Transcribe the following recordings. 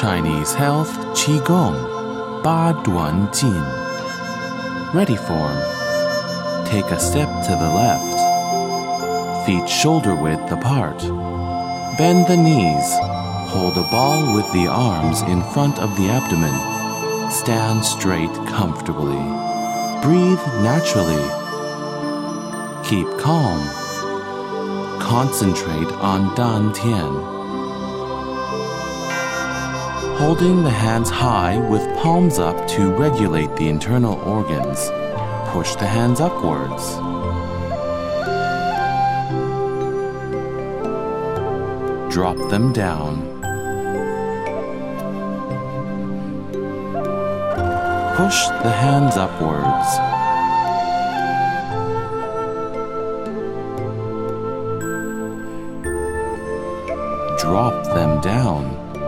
Chinese Health Qigong, Ba Duan Jin. Ready form. Take a step to the left. Feet shoulder width apart. Bend the knees. Hold a ball with the arms in front of the abdomen. Stand straight comfortably. Breathe naturally. Keep calm. Concentrate on Dan Tian. Holding the hands high with palms up to regulate the internal organs. Push the hands upwards. Drop them down. Push the hands upwards. Drop them down.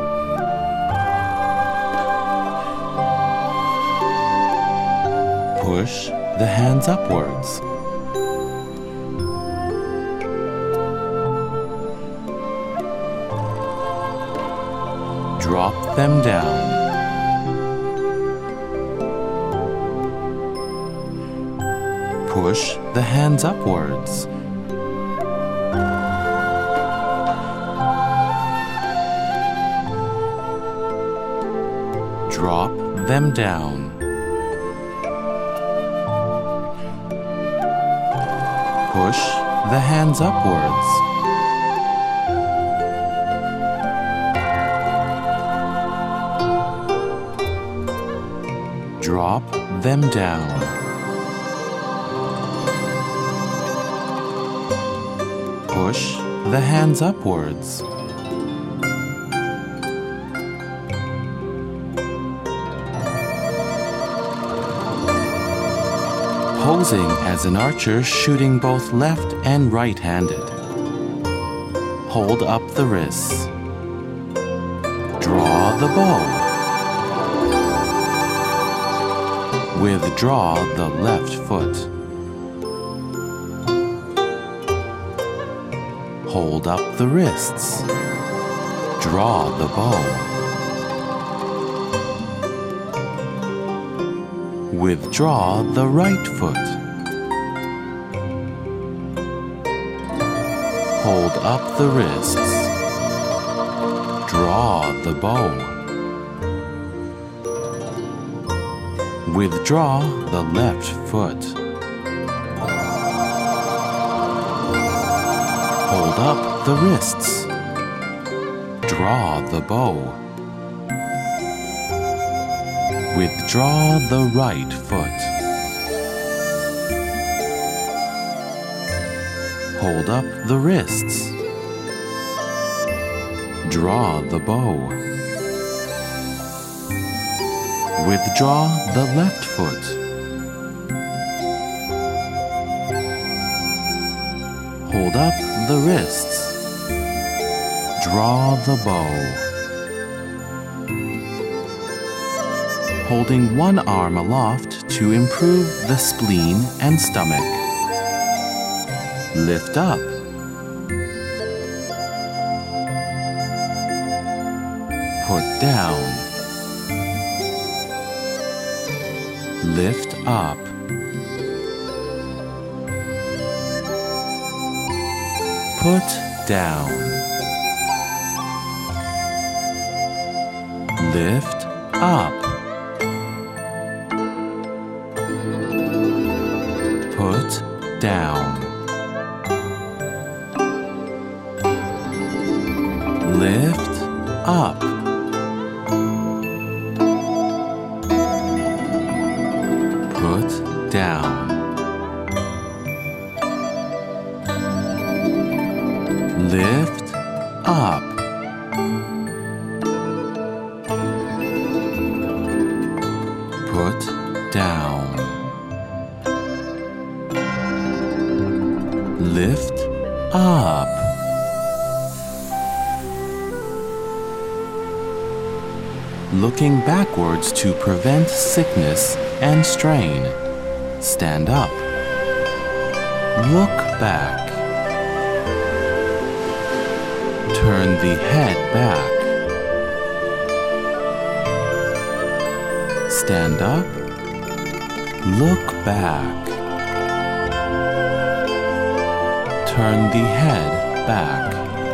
Push the hands upwards. Drop them down. Push the hands upwards. Drop them down. Push the hands upwards. Drop them down. Push the hands upwards. Posing as an archer shooting both left and right-handed. Hold up the wrists. Draw the bow. Withdraw the left foot. Hold up the wrists. Draw the bow. Withdraw the right foot. Hold up the wrists. Draw the bow. Withdraw the left foot. Hold up the wrists. Draw the bow. Withdraw the right foot. Hold up the wrists. Draw the bow. Withdraw the left foot. Hold up the wrists. Draw the bow. Holding one arm aloft to improve the spleen and stomach. Lift up. Put down. Lift up. Put down. Lift up. Put down. Lift up. Put down. Lift up. Put down. Lift up. Looking backwards to prevent sickness and strain. Stand up. Look back. Turn the head back. Stand up. Look back. Turn the head back.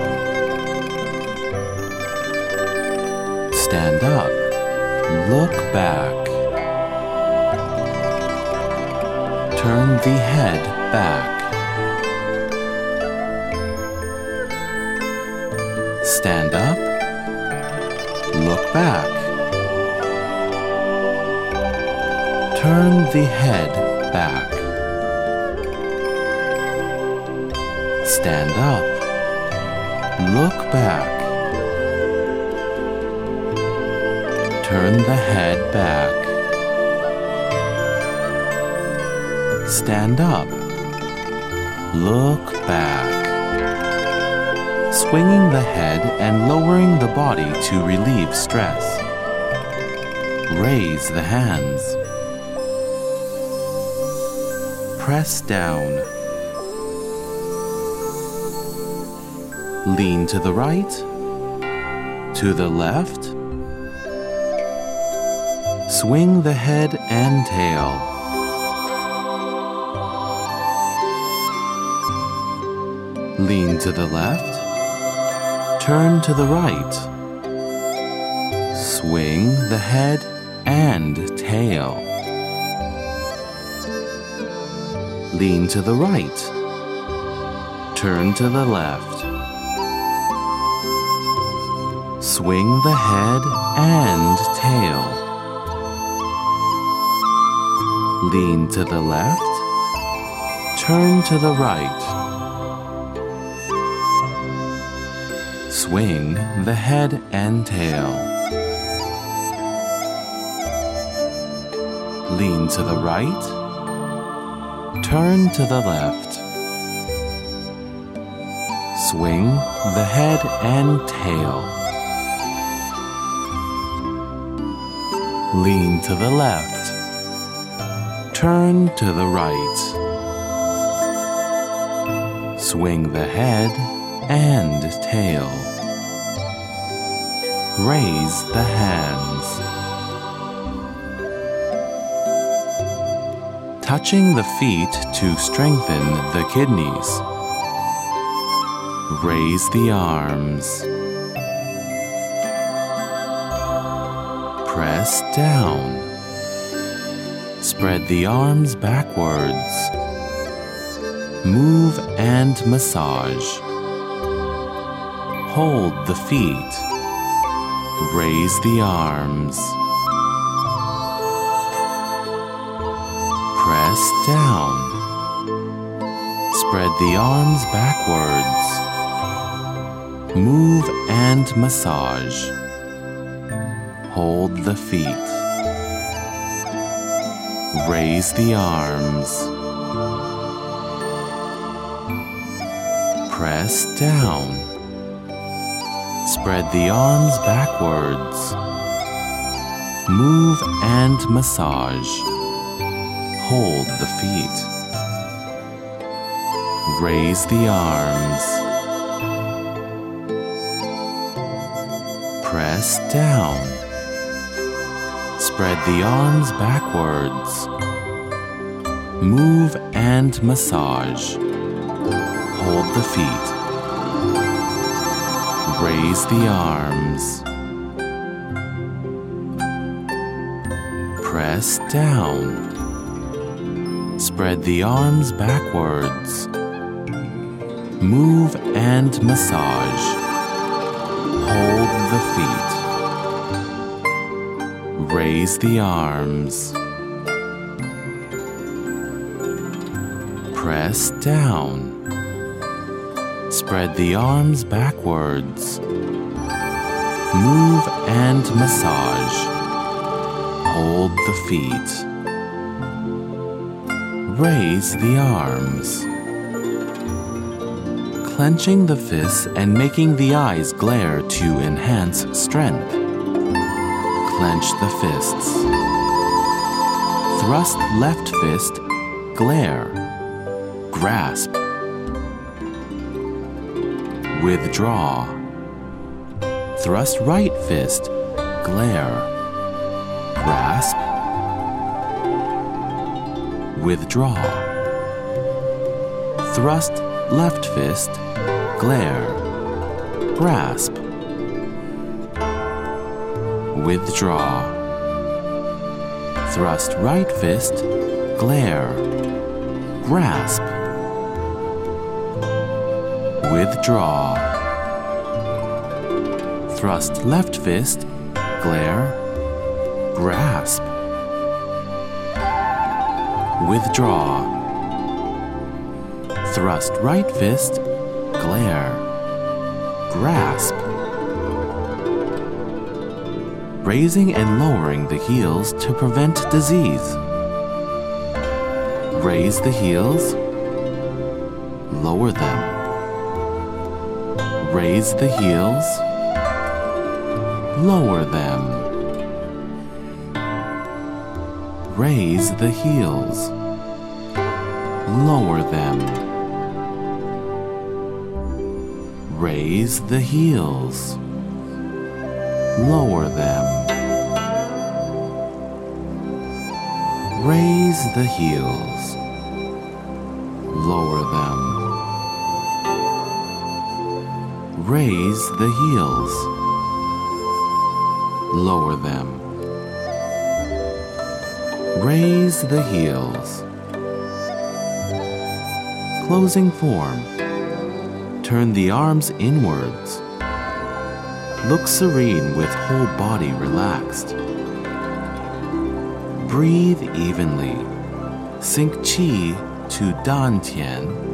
Stand up. Look back. Turn the head back. Stand up. Look back. Turn the head back. Stand up. Look back. Turn the head back. Stand up. Look back. Swinging the head and lowering the body to relieve stress. Raise the hands. Press down. Lean to the right, to the left. Swing the head and tail. Lean to the left, turn to the right. Swing the head and tail. Lean to the right, turn to the left. Swing the head and tail. Lean to the left, turn to the right. Swing the head and tail. Lean to the right, turn to the left. Swing the head and tail. Lean to the left, turn to the right. Swing the head and tail. Raise the hands. Touching the feet to strengthen the kidneys. Raise the arms. Press down. Spread the arms backwards. Move and massage. Hold the feet. Raise the arms. Press down. Spread the arms backwards. Move and massage. Hold the feet. Raise the arms. Press down. Spread the arms backwards. Move and massage. Hold the feet. Raise the arms. Press down. Spread the arms backwards. Move and massage. Hold the feet. Raise the arms. Press down. Spread the arms backwards. Move and massage. Hold the feet. Raise the arms. Press down. Spread the arms backwards. Move and massage. Hold the feet. Raise the arms. Clenching the fists and making the eyes glare to enhance strength. Clench the fists. Thrust left fist, glare. Grasp. Withdraw. Thrust right fist, glare. Grasp. withdraw. Thrust left fist, glare, grasp. Withdraw. Thrust right fist, glare, grasp. Withdraw. Thrust left fist, glare, grasp. Withdraw. Thrust right fist, glare, grasp. Raising and lowering the heels to prevent disease. Raise the heels, lower them. Raise the heels, lower them. Raise the heels, lower them. Raise the heels, lower them. Raise the heels, lower them. Raise the heels, lower them. Raise the heels. Closing form. Turn the arms inwards. Look serene with whole body relaxed. Breathe evenly. Sink qi to dantian.